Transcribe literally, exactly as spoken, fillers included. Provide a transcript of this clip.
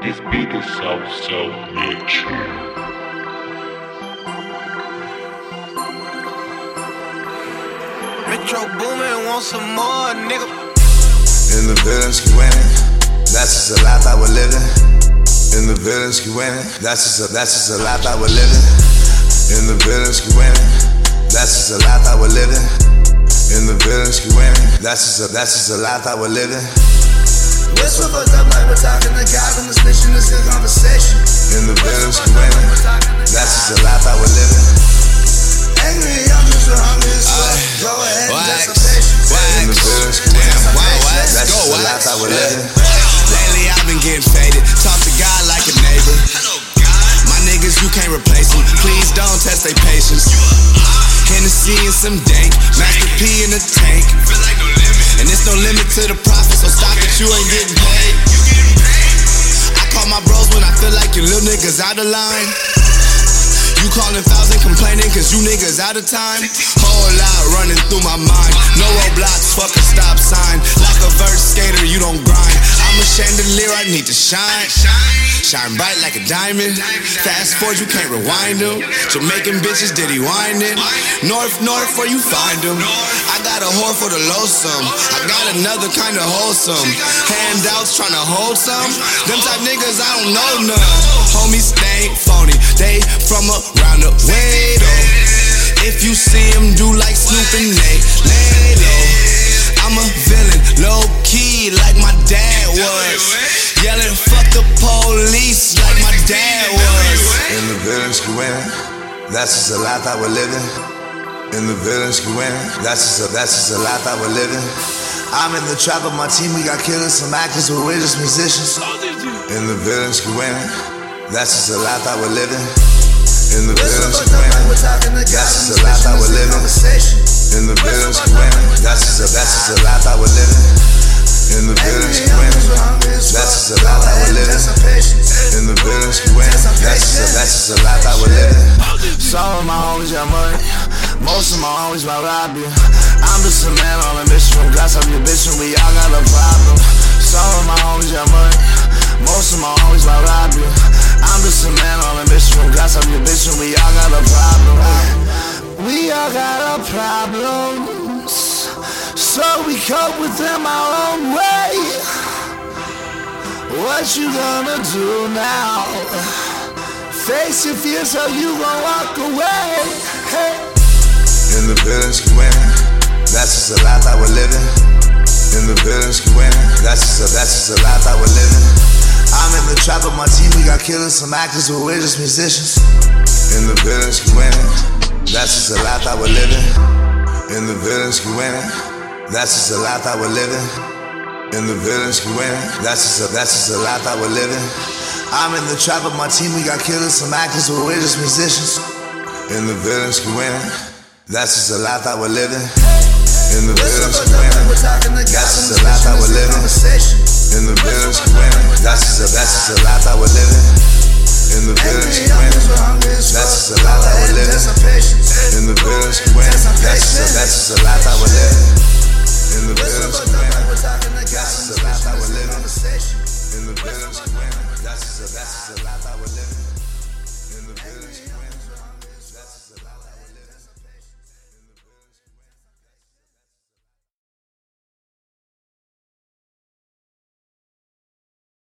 This beat is so, so rich. Metro Boomin, want some more, nigga. In the village, you winning. That's just a life that we're living. In the village, you winning. That's just a, that's just a life that we're living. In the village, you winning. That's just a life that we're living. In the village, you winning. That's just a, that's just a life that we're living. We're so fucked up like we're talking to God when this mission is a conversation. In the village, you winning. That's just a life that we're living. Angry, I'm just hungry as fuck. Go ahead and just some patience. In the village, you winning. Wax, That's go, just a life wax. that we're living. Lately I've been getting faded. Talk to God like a neighbor. My niggas, you can't replace them. Please don't test their patience. Hennessy and some dank. Master P in the tank. And there's no limit to the profit, so stop it, you ain't getting paid. I call my bros when I feel like you little niggas out of line. You calling fouls and complaining cause you niggas out of time. Whole lot running through my mind. No roadblocks, fuck a stop sign. Like a verse skater, you don't grind. I'm a chandelier, I need to shine. Shine bright like a diamond. Fast forward, you can't rewind them. Jamaican bitches, did he wind it? North, north, where you find them? I got a whore for the loathsome. I got another kind of wholesome. Handouts tryna hold some. Them type niggas, I don't know none. Homies, they ain't phony. They from around the way though. If you see them do like Snoop and Nate, lay low. I'm a villain, low key like my dad was. Yelling fuck the police like my dad was. In the village, you winning. That's just a life that we're living. In the village, you winning. That's just a, that's just a life that we're living. I'm in the trap with my team, we got killers, some actors, but we're just musicians. In the village, you winning. That's just a life that we're living. In the village, you winning. That's just a life that we're living. In the village, you winning. That's just a, that's just a life that we're living. In the village, you winning. That's just a life that we're living. In the village, you winning. That's just a, that's just a life that we're living. Some of my homies got money, most of my homies might rob you. I'm just a man on a mission, glass up your bitch and we all got a problem. Some of my homies got money, most of my homies might rob you. I'm just a man on a mission, glass up your bitch and we all got a problem. We all got our problems, so we cope with them our own way. What you gonna do now? Face your fears so you gon' walk away. Hey. In the village, you winning. That's just a life that we're living. In the village, you winning. That's just a, that's just a life that we're living. I'm in the trap with my team, we got killers, some actors, but we're just musicians. In the village, you winning. That's just a life that we're living. In the village, you winning. That's just a life that we're living. In the village, you winning. That's just a, that's just a life that we're living. I'm in the trap with my team, we got killers, some actors, but we're just musicians. In the village, you winning. That's just a life that we're living. In the village, you winning. That's just a life that we're living. In the village, you winning. That's just a, that's just a life that we're living. In the village, you winning. That's just a life that we're living. In the village, you winning. That's just a, that's just a life that we're living.